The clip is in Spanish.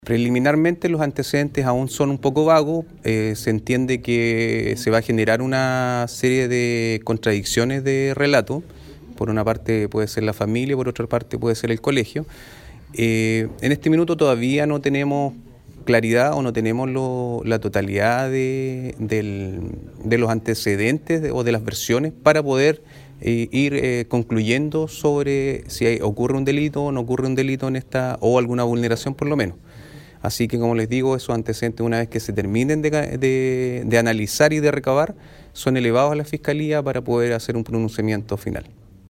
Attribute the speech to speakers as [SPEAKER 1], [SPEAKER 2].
[SPEAKER 1] Preliminarmente los antecedentes aún son un poco vagos, se entiende que se va a generar una serie de contradicciones de relato. Por una parte puede ser la familia, por otra parte puede ser el colegio. En este minuto todavía no tenemos claridad o no tenemos la totalidad de los antecedentes o de las versiones para poder ir concluyendo sobre si ocurre un delito o no ocurre un delito en esta, o alguna vulneración por lo menos. Así que, como les digo, esos antecedentes, una vez que se terminen de analizar y de recabar, son elevados a la Fiscalía para poder hacer un pronunciamiento final.